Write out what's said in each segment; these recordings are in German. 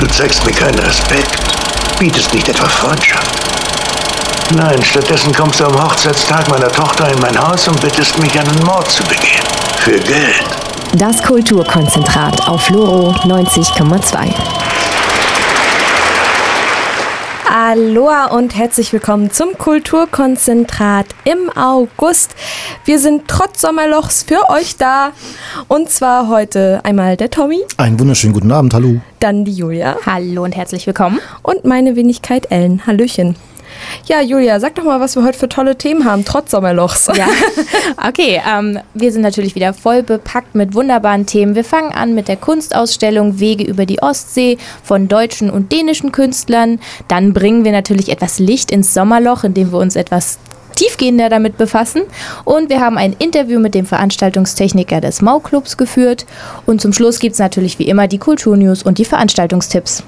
Du zeigst mir keinen Respekt, bietest nicht etwa Freundschaft. Nein, stattdessen kommst du am Hochzeitstag meiner Tochter in mein Haus und bittest mich, einen Mord zu begehen. Für Geld. Das Kulturkonzentrat auf Loro 90,2. Aloha und herzlich willkommen zum Kulturkonzentrat im August. Wir sind trotz Sommerlochs für euch da. Und zwar heute einmal der Tommy. Einen wunderschönen guten Abend, hallo. Dann die Julia. Hallo und herzlich willkommen. Und meine Wenigkeit Ellen. Hallöchen. Ja, Julia, sag doch mal, was wir heute für tolle Themen haben, trotz Sommerlochs. Ja, okay. Wir sind natürlich wieder voll bepackt mit wunderbaren Themen. Wir fangen an mit der Kunstausstellung Wege über die Ostsee von deutschen und dänischen Künstlern. Dann bringen wir natürlich etwas Licht ins Sommerloch, indem wir uns etwas tiefgehender damit befassen. Und wir haben ein Interview mit dem Veranstaltungstechniker des Mau-Clubs geführt. Und zum Schluss gibt es natürlich wie immer die Kulturnews und die Veranstaltungstipps.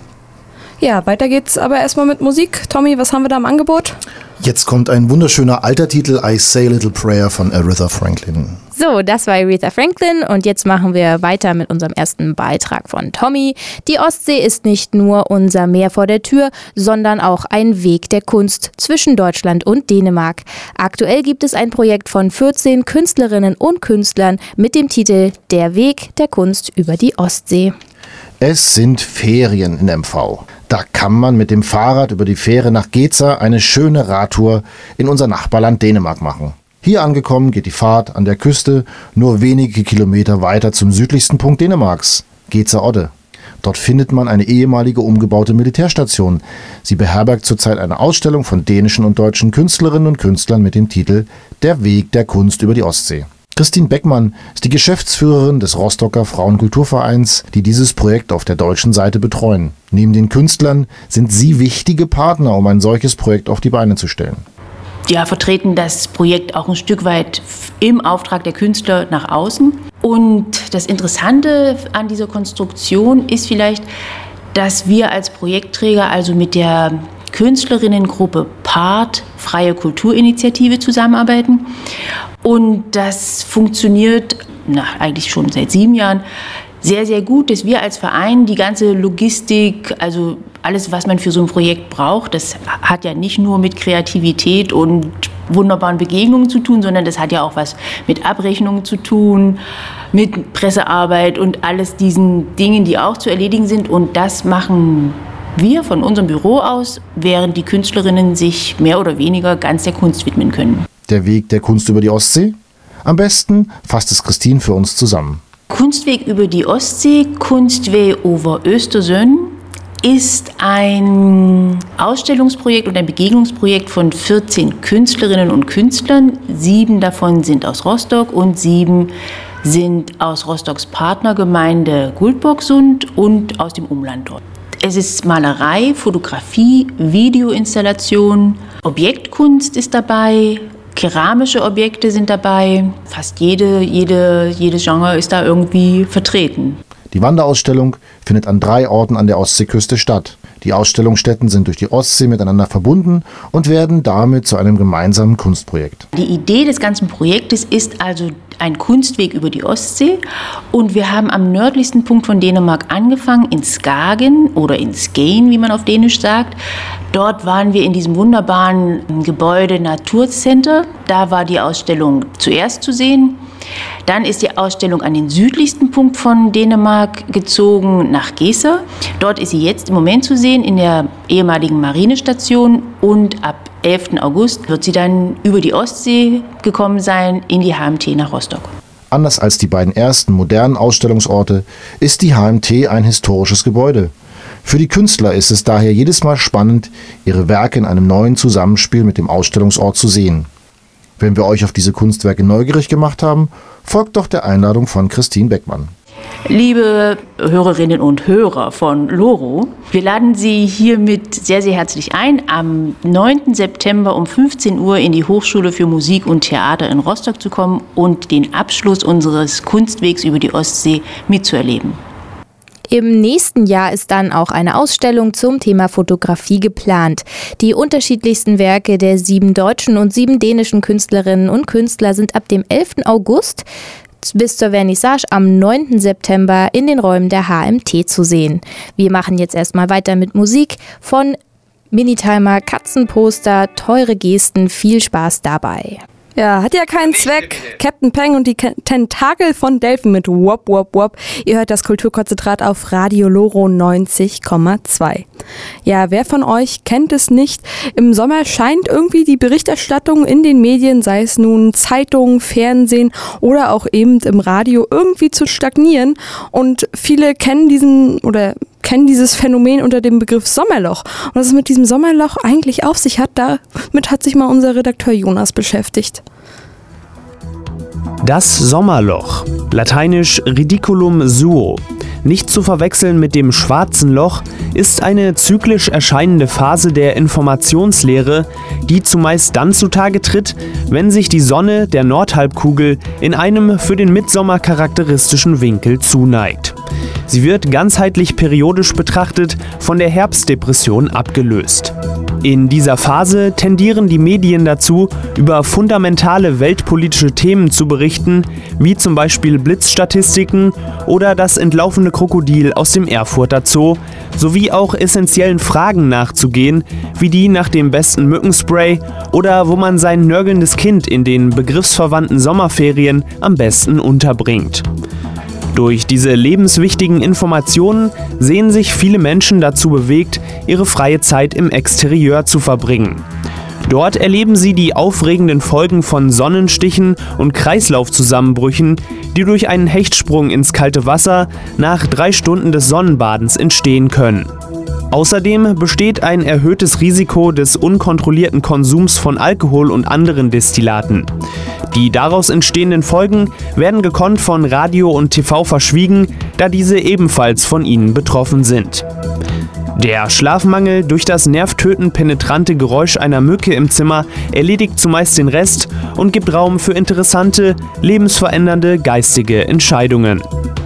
Ja, weiter geht's aber erstmal mit Musik. Tommy, was haben wir da im Angebot? Jetzt kommt ein wunderschöner alter Titel, I Say a Little Prayer von Aretha Franklin. So, das war Aretha Franklin und jetzt machen wir weiter mit unserem ersten Beitrag von Tommy. Die Ostsee ist nicht nur unser Meer vor der Tür, sondern auch ein Weg der Kunst zwischen Deutschland und Dänemark. Aktuell gibt es ein Projekt von 14 Künstlerinnen und Künstlern mit dem Titel Der Weg der Kunst über die Ostsee. Es sind Ferien in MV. Da kann man mit dem Fahrrad über die Fähre nach Gedser eine schöne Radtour in unser Nachbarland Dänemark machen. Hier angekommen geht die Fahrt an der Küste nur wenige Kilometer weiter zum südlichsten Punkt Dänemarks, Gedser Odde. Dort findet man eine ehemalige umgebaute Militärstation. Sie beherbergt zurzeit eine Ausstellung von dänischen und deutschen Künstlerinnen und Künstlern mit dem Titel Der Weg der Kunst über die Ostsee. Christine Beckmann ist die Geschäftsführerin des Rostocker Frauenkulturvereins, die dieses Projekt auf der deutschen Seite betreuen. Neben den Künstlern sind sie wichtige Partner, um ein solches Projekt auf die Beine zu stellen. Ja, vertreten das Projekt auch ein Stück weit im Auftrag der Künstler nach außen. Und das Interessante an dieser Konstruktion ist vielleicht, dass wir als Projektträger also mit der Künstlerinnengruppe PART, Freie Kulturinitiative, zusammenarbeiten. Und das funktioniert eigentlich schon seit 7 Jahren sehr, sehr gut, dass wir als Verein die ganze Logistik, also alles, was man für so ein Projekt braucht, das hat ja nicht nur mit Kreativität und wunderbaren Begegnungen zu tun, sondern das hat ja auch was mit Abrechnungen zu tun, mit Pressearbeit und alles diesen Dingen, die auch zu erledigen sind. Und das machen wir von unserem Büro aus, während die Künstlerinnen sich mehr oder weniger ganz der Kunst widmen können. Der Weg der Kunst über die Ostsee? Am besten fasst es Christine für uns zusammen. Kunstweg über die Ostsee, Kunstweg over Östersund, ist ein Ausstellungsprojekt und ein Begegnungsprojekt von 14 Künstlerinnen und Künstlern. 7 davon sind aus Rostock und 7 sind aus Rostocks Partnergemeinde Guldborgsund und aus dem Umland dort. Es ist Malerei, Fotografie, Videoinstallation, Objektkunst ist dabei, keramische Objekte sind dabei. Fast jedes Genre ist da irgendwie vertreten. Die Wanderausstellung findet an 3 Orten an der Ostseeküste statt. Die Ausstellungsstätten sind durch die Ostsee miteinander verbunden und werden damit zu einem gemeinsamen Kunstprojekt. Die Idee des ganzen Projektes ist also ein Kunstweg über die Ostsee. Und wir haben am nördlichsten Punkt von Dänemark angefangen, in Skagen oder in Skien, wie man auf Dänisch sagt. Dort waren wir in diesem wunderbaren Gebäude Naturcenter. Da war die Ausstellung zuerst zu sehen. Dann ist die Ausstellung an den südlichsten Punkt von Dänemark gezogen, nach Gedser. Dort ist sie jetzt im Moment zu sehen, in der ehemaligen Marinestation. Und ab 11. August wird sie dann über die Ostsee gekommen sein, in die HMT nach Rostock. Anders als die beiden ersten modernen Ausstellungsorte ist die HMT ein historisches Gebäude. Für die Künstler ist es daher jedes Mal spannend, ihre Werke in einem neuen Zusammenspiel mit dem Ausstellungsort zu sehen. Wenn wir euch auf diese Kunstwerke neugierig gemacht haben, folgt doch der Einladung von Christine Beckmann. Liebe Hörerinnen und Hörer von Loro, wir laden Sie hiermit sehr, sehr herzlich ein, am 9. September um 15 Uhr in die Hochschule für Musik und Theater in Rostock zu kommen und den Abschluss unseres Kunstwegs über die Ostsee mitzuerleben. Im nächsten Jahr ist dann auch eine Ausstellung zum Thema Fotografie geplant. Die unterschiedlichsten Werke der 7 deutschen und 7 dänischen Künstlerinnen und Künstler sind ab dem 11. August bis zur Vernissage am 9. September in den Räumen der HMT zu sehen. Wir machen jetzt erstmal weiter mit Musik von Minitimer, Katzenposter, teure Gesten, viel Spaß dabei. Ja, hat ja keinen Zweck. Captain Peng und die Tentakel von Delphin mit Wop Wop Wop. Ihr hört das Kulturkonzentrat auf Radio Loro 90,2. Ja, wer von euch kennt es nicht? Im Sommer scheint irgendwie die Berichterstattung in den Medien, sei es nun Zeitungen, Fernsehen oder auch eben im Radio, irgendwie zu stagnieren. Und viele kennen dieses Phänomen unter dem Begriff Sommerloch. Und was es mit diesem Sommerloch eigentlich auf sich hat, damit hat sich mal unser Redakteur Jonas beschäftigt. Das Sommerloch, lateinisch Ridiculum suo, nicht zu verwechseln mit dem schwarzen Loch, ist eine zyklisch erscheinende Phase der Informationslehre, die zumeist dann zutage tritt, wenn sich die Sonne der Nordhalbkugel in einem für den Mittsommer charakteristischen Winkel zuneigt. Sie wird ganzheitlich periodisch betrachtet von der Herbstdepression abgelöst. In dieser Phase tendieren die Medien dazu, über fundamentale weltpolitische Themen zu berichten, wie zum Beispiel Blitzstatistiken oder das entlaufene Krokodil aus dem Erfurter Zoo, sowie auch essentiellen Fragen nachzugehen, wie die nach dem besten Mückenspray oder wo man sein nörgelndes Kind in den begriffsverwandten Sommerferien am besten unterbringt. Durch diese lebenswichtigen Informationen sehen sich viele Menschen dazu bewegt, ihre freie Zeit im Exterieur zu verbringen. Dort erleben sie die aufregenden Folgen von Sonnenstichen und Kreislaufzusammenbrüchen, die durch einen Hechtsprung ins kalte Wasser nach 3 Stunden des Sonnenbadens entstehen können. Außerdem besteht ein erhöhtes Risiko des unkontrollierten Konsums von Alkohol und anderen Destillaten. Die daraus entstehenden Folgen werden gekonnt von Radio und TV verschwiegen, da diese ebenfalls von ihnen betroffen sind. Der Schlafmangel durch das nervtötend penetrante Geräusch einer Mücke im Zimmer erledigt zumeist den Rest und gibt Raum für interessante, lebensverändernde geistige Entscheidungen.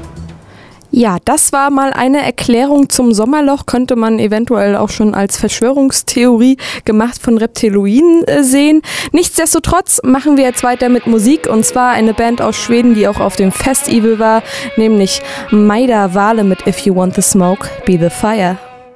Ja, das war mal eine Erklärung zum Sommerloch, könnte man eventuell auch schon als Verschwörungstheorie gemacht von Reptiloiden sehen. Nichtsdestotrotz machen wir jetzt weiter mit Musik, und zwar eine Band aus Schweden, die auch auf dem Festival war, nämlich Maida Vale mit If You Want the Smoke, Be the Fire.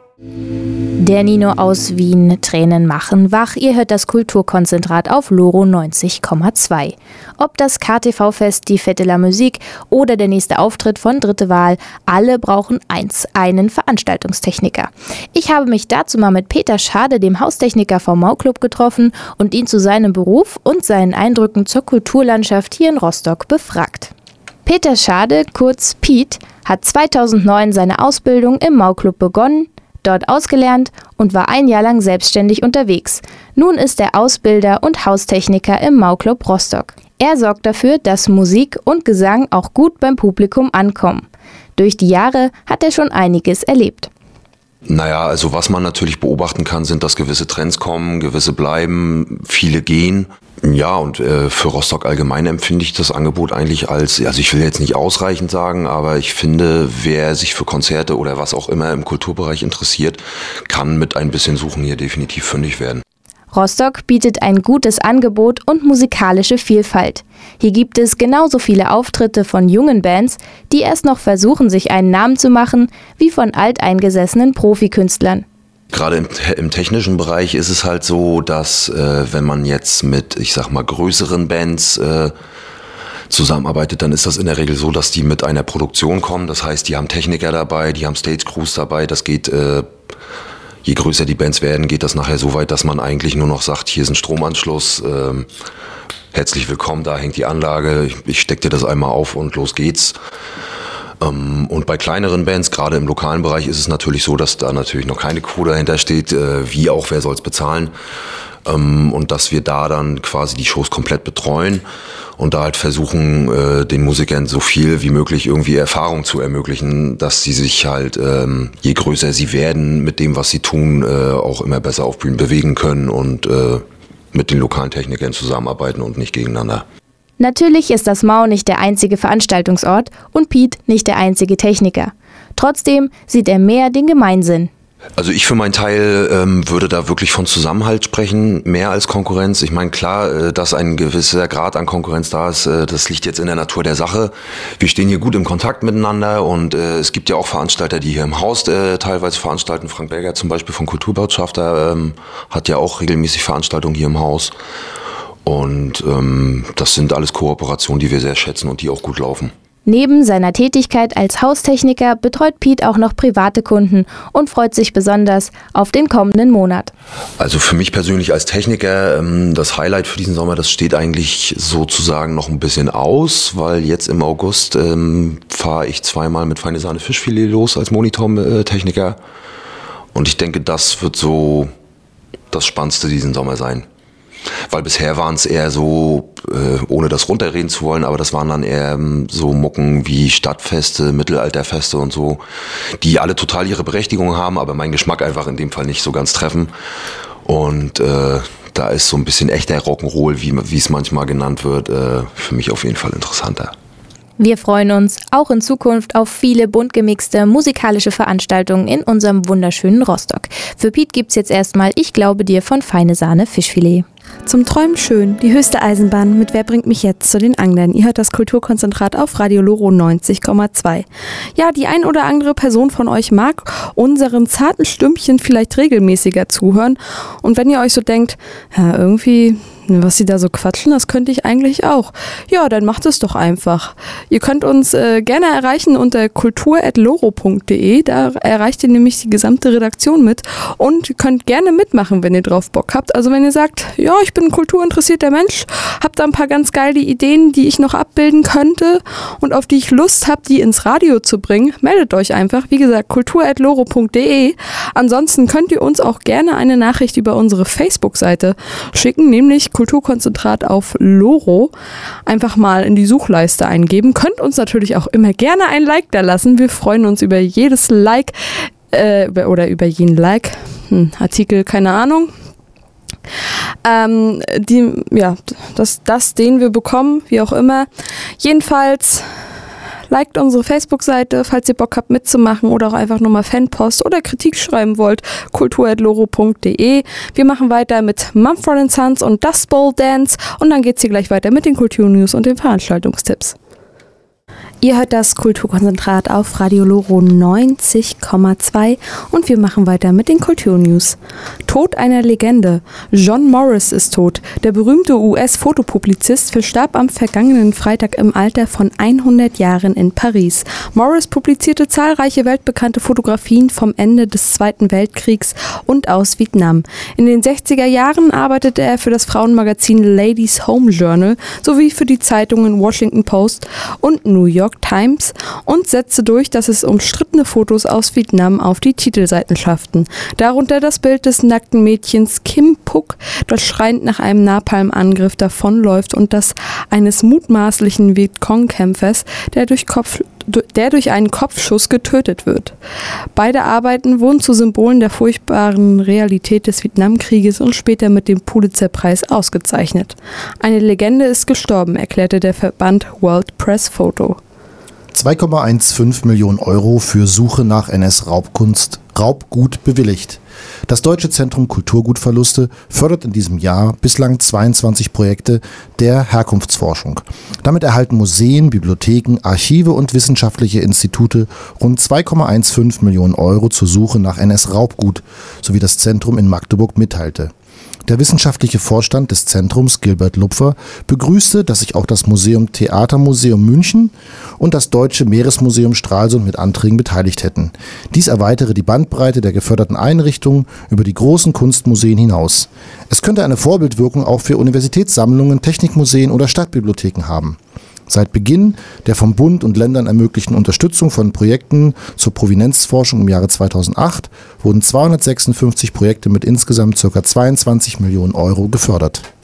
Der Nino aus Wien, Tränen machen wach. Ihr hört das Kulturkonzentrat auf Loro 90,2. Ob das KTV-Fest, die Fête de la Musique oder der nächste Auftritt von Dritte Wahl, alle brauchen einen Veranstaltungstechniker. Ich habe mich dazu mal mit Peter Schade, dem Haustechniker vom Mau-Club, getroffen und ihn zu seinem Beruf und seinen Eindrücken zur Kulturlandschaft hier in Rostock befragt. Peter Schade, kurz Piet, hat 2009 seine Ausbildung im Mau-Club begonnen, dort ausgelernt und war ein Jahr lang selbstständig unterwegs. Nun ist er Ausbilder und Haustechniker im Mau-Club Rostock. Er sorgt dafür, dass Musik und Gesang auch gut beim Publikum ankommen. Durch die Jahre hat er schon einiges erlebt. Naja, also was man natürlich beobachten kann, sind, dass gewisse Trends kommen, gewisse bleiben, viele gehen. Ja, und für Rostock allgemein empfinde ich das Angebot eigentlich als, also ich will jetzt nicht ausreichend sagen, aber ich finde, wer sich für Konzerte oder was auch immer im Kulturbereich interessiert, kann mit ein bisschen Suchen hier definitiv fündig werden. Rostock bietet ein gutes Angebot und musikalische Vielfalt. Hier gibt es genauso viele Auftritte von jungen Bands, die erst noch versuchen, sich einen Namen zu machen, wie von alteingesessenen Profikünstlern. Gerade im technischen Bereich ist es halt so, dass wenn man jetzt mit, ich sag mal, größeren Bands zusammenarbeitet, dann ist das in der Regel so, dass die mit einer Produktion kommen. Das heißt, die haben Techniker dabei, die haben Stage Crews dabei. Das geht, je größer die Bands werden, geht das nachher so weit, dass man eigentlich nur noch sagt, hier ist ein Stromanschluss, herzlich willkommen, da hängt die Anlage, ich steck dir das einmal auf und los geht's. Und bei kleineren Bands, gerade im lokalen Bereich, ist es natürlich so, dass da natürlich noch keine Crew dahinter steht, wie auch, wer soll's bezahlen. Und dass wir da dann quasi die Shows komplett betreuen und da halt versuchen, den Musikern so viel wie möglich irgendwie Erfahrung zu ermöglichen, dass sie sich halt, je größer sie werden, mit dem, was sie tun, auch immer besser auf Bühnen bewegen können und mit den lokalen Technikern zusammenarbeiten und nicht gegeneinander. Natürlich ist das Mau nicht der einzige Veranstaltungsort und Piet nicht der einzige Techniker. Trotzdem sieht er mehr den Gemeinsinn. Also ich für meinen Teil würde da wirklich von Zusammenhalt sprechen, mehr als Konkurrenz. Ich meine, klar, dass ein gewisser Grad an Konkurrenz da ist, das liegt jetzt in der Natur der Sache. Wir stehen hier gut im Kontakt miteinander und es gibt ja auch Veranstalter, die hier im Haus teilweise veranstalten. Frank Berger zum Beispiel von Kulturbotschafter hat ja auch regelmäßig Veranstaltungen hier im Haus. Und das sind alles Kooperationen, die wir sehr schätzen und die auch gut laufen. Neben seiner Tätigkeit als Haustechniker betreut Piet auch noch private Kunden und freut sich besonders auf den kommenden Monat. Also für mich persönlich als Techniker, das Highlight für diesen Sommer, das steht eigentlich sozusagen noch ein bisschen aus, weil jetzt im August fahre ich zweimal mit Feine Sahne Fischfilet los als Monitortechniker. Und ich denke, das wird so das Spannendste diesen Sommer sein. Weil bisher waren es eher so, ohne das runterreden zu wollen, aber das waren dann eher so Mucken wie Stadtfeste, Mittelalterfeste und so, die alle total ihre Berechtigung haben, aber meinen Geschmack einfach in dem Fall nicht so ganz treffen. Und da ist so ein bisschen echter Rock'n'Roll, wie es manchmal genannt wird, für mich auf jeden Fall interessanter. Wir freuen uns auch in Zukunft auf viele bunt gemixte musikalische Veranstaltungen in unserem wunderschönen Rostock. Für Piet gibt's jetzt erstmal Ich glaube dir von Feine Sahne Fischfilet. Zum Träumen schön, die höchste Eisenbahn mit Wer bringt mich jetzt zu den Anglern? Ihr hört das Kulturkonzentrat auf Radio Loro 90,2. Ja, die ein oder andere Person von euch mag unseren zarten Stümpchen vielleicht regelmäßiger zuhören. Und wenn ihr euch so denkt, ja, irgendwie, was sie da so quatschen, das könnte ich eigentlich auch. Ja, dann macht es doch einfach. Ihr könnt uns gerne erreichen unter kultur@loro.de. Da erreicht ihr nämlich die gesamte Redaktion mit und könnt gerne mitmachen, wenn ihr drauf Bock habt. Also wenn ihr sagt, ja, ich bin ein kulturinteressierter Mensch, habt da ein paar ganz geile Ideen, die ich noch abbilden könnte und auf die ich Lust habe, die ins Radio zu bringen, meldet euch einfach. Wie gesagt, kultur@loro.de. Ansonsten könnt ihr uns auch gerne eine Nachricht über unsere Facebook-Seite schicken, nämlich Kulturkonzentrat auf Loro. Einfach mal in die Suchleiste eingeben. Könnt uns natürlich auch immer gerne ein Like da lassen. Wir freuen uns über jedes Like oder über jeden Like. Artikel, keine Ahnung. Den wir bekommen, wie auch immer. Jedenfalls liked unsere Facebook-Seite, falls ihr Bock habt mitzumachen oder auch einfach nur mal Fanpost oder Kritik schreiben wollt, kultur@loro.de. Wir machen weiter mit Mumford & Sons und Dust Bowl Dance und dann geht's hier gleich weiter mit den Kulturnews und den Veranstaltungstipps. Ihr hört das Kulturkonzentrat auf Radio Loro 90,2 und wir machen weiter mit den Kulturnews. Tod einer Legende. John Morris ist tot. Der berühmte US-Fotopublizist verstarb am vergangenen Freitag im Alter von 100 Jahren in Paris. Morris publizierte zahlreiche weltbekannte Fotografien vom Ende des Zweiten Weltkriegs und aus Vietnam. In den 60er Jahren arbeitete er für das Frauenmagazin Ladies Home Journal sowie für die Zeitungen Washington Post und New York Times und setzte durch, dass es umstrittene Fotos aus Vietnam auf die Titelseiten schafften. Darunter das Bild des nackten Mädchens Kim Phuc, das schreiend nach einem Napalmangriff davonläuft und das eines mutmaßlichen Vietcong-Kämpfers, der durch einen Kopfschuss getötet wird. Beide Arbeiten wurden zu Symbolen der furchtbaren Realität des Vietnamkrieges und später mit dem Pulitzer-Preis ausgezeichnet. Eine Legende ist gestorben, erklärte der Verband World Press Photo. 2,15 Millionen Euro für Suche nach NS-Raubgut bewilligt. Das Deutsche Zentrum Kulturgutverluste fördert in diesem Jahr bislang 22 Projekte der Herkunftsforschung. Damit erhalten Museen, Bibliotheken, Archive und wissenschaftliche Institute rund 2,15 Millionen Euro zur Suche nach NS-Raubgut, so wie das Zentrum in Magdeburg mitteilte. Der wissenschaftliche Vorstand des Zentrums, Gilbert Lupfer, begrüßte, dass sich auch das Theatermuseum München und das Deutsche Meeresmuseum Stralsund mit Anträgen beteiligt hätten. Dies erweitere die Bandbreite der geförderten Einrichtungen über die großen Kunstmuseen hinaus. Es könnte eine Vorbildwirkung auch für Universitätssammlungen, Technikmuseen oder Stadtbibliotheken haben. Seit Beginn der vom Bund und Ländern ermöglichten Unterstützung von Projekten zur Provenienzforschung im Jahre 2008 wurden 256 Projekte mit insgesamt ca. 22 Millionen Euro gefördert.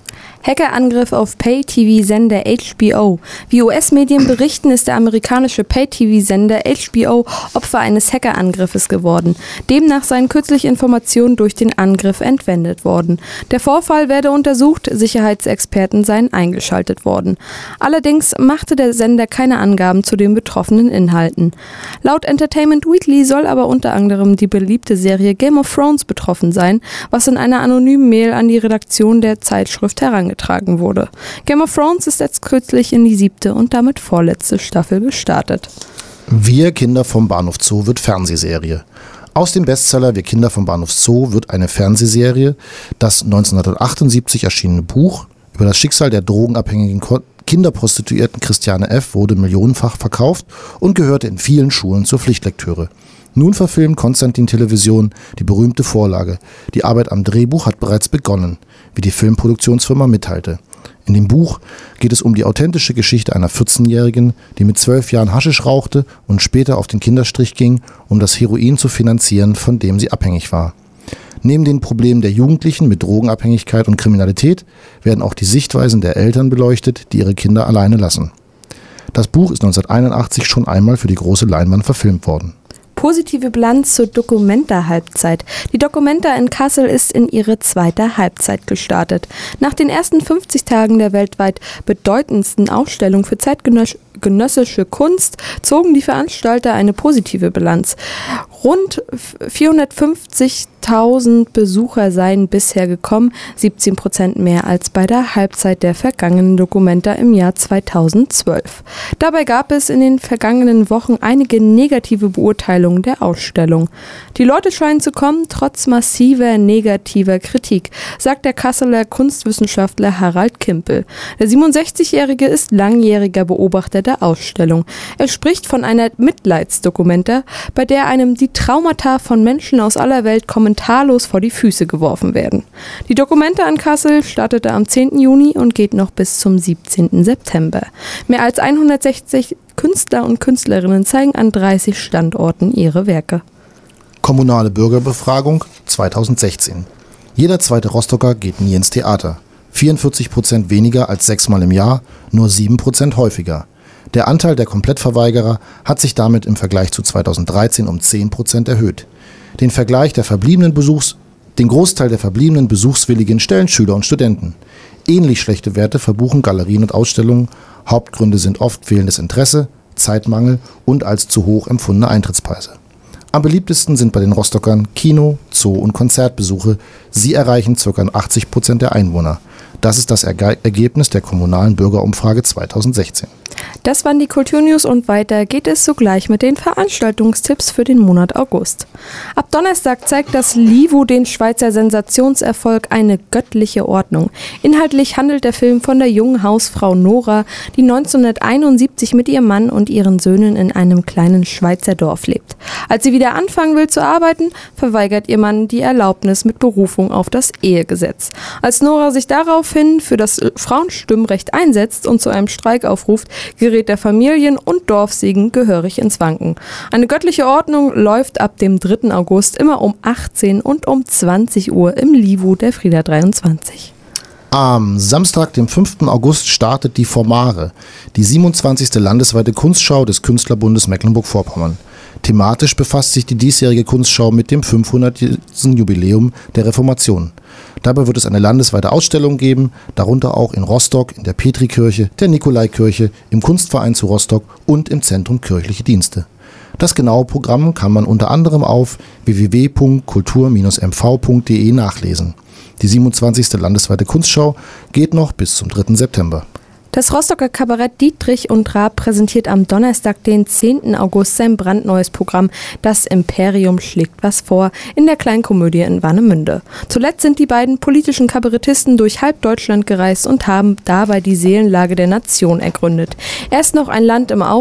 Hackerangriff auf Pay-TV-Sender HBO. Wie US-Medien berichten, ist der amerikanische Pay-TV-Sender HBO Opfer eines Hackerangriffes geworden. Demnach seien kürzlich Informationen durch den Angriff entwendet worden. Der Vorfall werde untersucht, Sicherheitsexperten seien eingeschaltet worden. Allerdings machte der Sender keine Angaben zu den betroffenen Inhalten. Laut Entertainment Weekly soll aber unter anderem die beliebte Serie Game of Thrones betroffen sein, was in einer anonymen Mail an die Redaktion der Zeitschrift herangetragen wurde. Game of Thrones ist jetzt kürzlich in die 7. und damit vorletzte Staffel gestartet. Wir Kinder vom Bahnhof Zoo wird Fernsehserie. Aus dem Bestseller Wir Kinder vom Bahnhof Zoo wird eine Fernsehserie. Das 1978 erschienene Buch über das Schicksal der drogenabhängigen Kinderprostituierten Christiane F. wurde millionenfach verkauft und gehörte in vielen Schulen zur Pflichtlektüre. Nun verfilmt Konstantin Television die berühmte Vorlage. Die Arbeit am Drehbuch hat bereits begonnen, wie die Filmproduktionsfirma mitteilte. In dem Buch geht es um die authentische Geschichte einer 14-Jährigen, die mit 12 Jahren Haschisch rauchte und später auf den Kinderstrich ging, um das Heroin zu finanzieren, von dem sie abhängig war. Neben den Problemen der Jugendlichen mit Drogenabhängigkeit und Kriminalität werden auch die Sichtweisen der Eltern beleuchtet, die ihre Kinder alleine lassen. Das Buch ist 1981 schon einmal für die große Leinwand verfilmt worden. Positive Bilanz zur Documenta-Halbzeit. Die Documenta in Kassel ist in ihre zweite Halbzeit gestartet. Nach den ersten 50 Tagen der weltweit bedeutendsten Ausstellung für zeitgenössische Kunst zogen die Veranstalter eine positive Bilanz. Rund 450.000 Besucher seien bisher gekommen, 17% mehr als bei der Halbzeit der vergangenen Documenta im Jahr 2012. Dabei gab es in den vergangenen Wochen einige negative Beurteilungen der Ausstellung. Die Leute scheinen zu kommen, trotz massiver negativer Kritik, sagt der Kasseler Kunstwissenschaftler Harald Kimpel. Der 67-Jährige ist langjähriger Beobachter der Ausstellung. Er spricht von einer Mitleidsdokumenta, bei der einem die Traumata von Menschen aus aller Welt kommentarlos vor die Füße geworfen werden. Die Documenta in Kassel startete am 10. Juni und geht noch bis zum 17. September. Mehr als 160 Künstler und Künstlerinnen zeigen an 30 Standorten ihre Werke. Kommunale Bürgerbefragung 2016. Jeder zweite Rostocker geht nie ins Theater. 44% weniger als 6-mal im Jahr, nur 7% häufiger. Der Anteil der Komplettverweigerer hat sich damit im Vergleich zu 2013 um 10% erhöht. Den Großteil der verbliebenen Besuchswilligen stellen Schüler und Studenten. Ähnlich schlechte Werte verbuchen Galerien und Ausstellungen. Hauptgründe sind oft fehlendes Interesse, Zeitmangel und als zu hoch empfundene Eintrittspreise. Am beliebtesten sind bei den Rostockern Kino-, Zoo- und Konzertbesuche. Sie erreichen ca. 80% der Einwohner. Das ist das Ergebnis der kommunalen Bürgerumfrage 2016. Das waren die Kulturnews und weiter geht es sogleich mit den Veranstaltungstipps für den Monat August. Ab Donnerstag zeigt das LIVO den Schweizer Sensationserfolg Eine göttliche Ordnung. Inhaltlich handelt der Film von der jungen Hausfrau Nora, die 1971 mit ihrem Mann und ihren Söhnen in einem kleinen Schweizer Dorf lebt. Als sie wieder anfangen will zu arbeiten, verweigert ihr Mann die Erlaubnis mit Berufung auf das Ehegesetz. Als Nora sich daraufhin für das Frauenstimmrecht einsetzt und zu einem Streik aufruft, gerät der Familien- und Dorfsegen gehörig ins Wanken. Eine göttliche Ordnung läuft ab dem 3. August immer um 18 und um 20 Uhr im LIVO der Frieda 23. Am Samstag, dem 5. August, startet die Formare, die 27. landesweite Kunstschau des Künstlerbundes Mecklenburg-Vorpommern. Thematisch befasst sich die diesjährige Kunstschau mit dem 500. Jubiläum der Reformation. Dabei wird es eine landesweite Ausstellung geben, darunter auch in Rostock, in der Petrikirche, der Nikolaikirche, im Kunstverein zu Rostock und im Zentrum Kirchliche Dienste. Das genaue Programm kann man unter anderem auf www.kultur-mv.de nachlesen. Die 27. landesweite Kunstschau geht noch bis zum 3. September. Das Rostocker Kabarett Dietrich und Raab präsentiert am Donnerstag, den 10. August, sein brandneues Programm Das Imperium schlägt was vor in der Kleinkomödie in Warnemünde. Zuletzt sind die beiden politischen Kabarettisten durch halb Deutschland gereist und haben dabei die Seelenlage der Nation ergründet. Erst noch ein Land im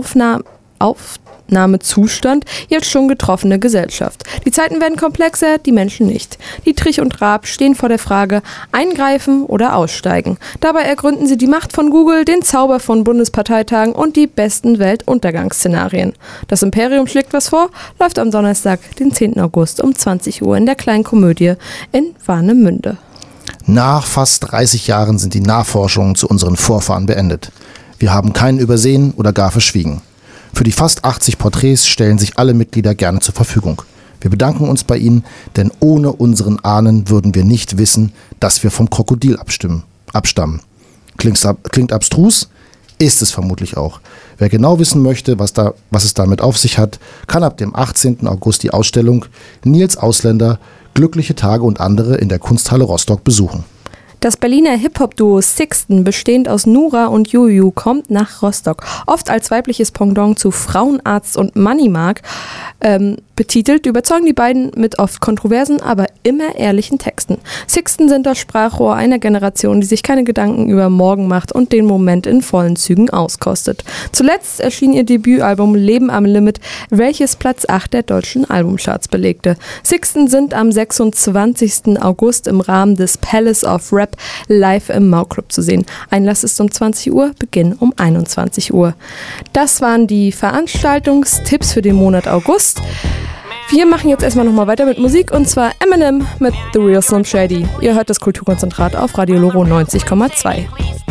Aufnahmezustand, jetzt schon getroffene Gesellschaft. Die Zeiten werden komplexer, die Menschen nicht. Dietrich und Raab stehen vor der Frage, eingreifen oder aussteigen. Dabei ergründen sie die Macht von Google, den Zauber von Bundesparteitagen und die besten Weltuntergangsszenarien. Das Imperium schlägt was vor, läuft am Donnerstag, den 10. August um 20 Uhr in der Kleinkomödie in Warnemünde. Nach fast 30 Jahren sind die Nachforschungen zu unseren Vorfahren beendet. Wir haben keinen übersehen oder gar verschwiegen. Für die fast 80 Porträts stellen sich alle Mitglieder gerne zur Verfügung. Wir bedanken uns bei Ihnen, denn ohne unseren Ahnen würden wir nicht wissen, dass wir vom Krokodil abstammen. Klingt abstrus? Ist es vermutlich auch. Wer genau wissen möchte, was es damit auf sich hat, kann ab dem 18. August die Ausstellung Nils Ausländer, Glückliche Tage und andere in der Kunsthalle Rostock besuchen. Das Berliner Hip-Hop-Duo Sixten, bestehend aus Nura und Juju, kommt nach Rostock. Oft als weibliches Pendant zu Frauenarzt und Money Mark betitelt, überzeugen die beiden mit oft kontroversen, aber immer ehrlichen Texten. Sixten sind das Sprachrohr einer Generation, die sich keine Gedanken über morgen macht und den Moment in vollen Zügen auskostet. Zuletzt erschien ihr Debütalbum Leben am Limit, welches Platz 8 der deutschen Albumcharts belegte. Sixten sind am 26. August im Rahmen des Palace of Rap live im Mau-Club zu sehen. Einlass ist um 20 Uhr, Beginn um 21 Uhr. Das waren die Veranstaltungstipps für den Monat August. Wir machen jetzt erstmal nochmal weiter mit Musik, und zwar Eminem mit The Real Slim Shady. Ihr hört das Kulturkonzentrat auf Radio Loro 90,2.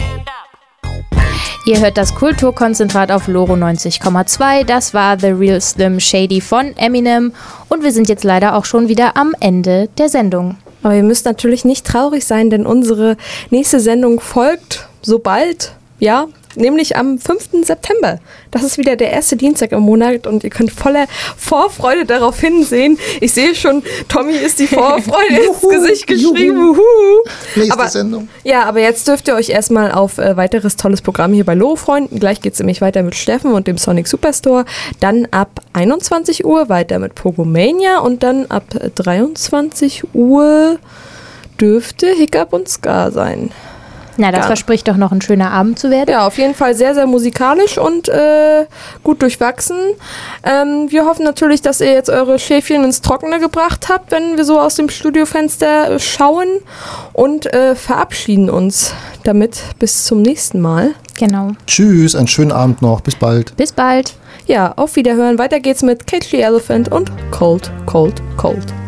Ihr hört das Kulturkonzentrat auf Loro 90,2. Das war The Real Slim Shady von Eminem. Und wir sind jetzt leider auch schon wieder am Ende der Sendung. Aber ihr müsst natürlich nicht traurig sein, denn unsere nächste Sendung folgt so bald, ja, nämlich am 5. September. Das ist wieder der erste Dienstag im Monat und ihr könnt voller Vorfreude darauf hinsehen. Ich sehe schon, Tommy ist die Vorfreude ins Gesicht geschrieben. Nächste Sendung. Ja, aber jetzt dürft ihr euch erstmal auf weiteres tolles Programm hier bei Loro-Freunden. Gleich geht es nämlich weiter mit Steffen und dem Sonic Superstore. Dann ab 21 Uhr weiter mit Pogomania und dann ab 23 Uhr dürfte Hiccup und Ska sein. Na, das verspricht doch noch ein schöner Abend zu werden. Ja, auf jeden Fall sehr, sehr musikalisch und gut durchwachsen. Wir hoffen natürlich, dass ihr jetzt eure Schäfchen ins Trockene gebracht habt, wenn wir so aus dem Studiofenster schauen, und verabschieden uns damit bis zum nächsten Mal. Genau. Tschüss, einen schönen Abend noch. Bis bald. Bis bald. Ja, auf Wiederhören. Weiter geht's mit Cage the Elephant und Cold, Cold, Cold.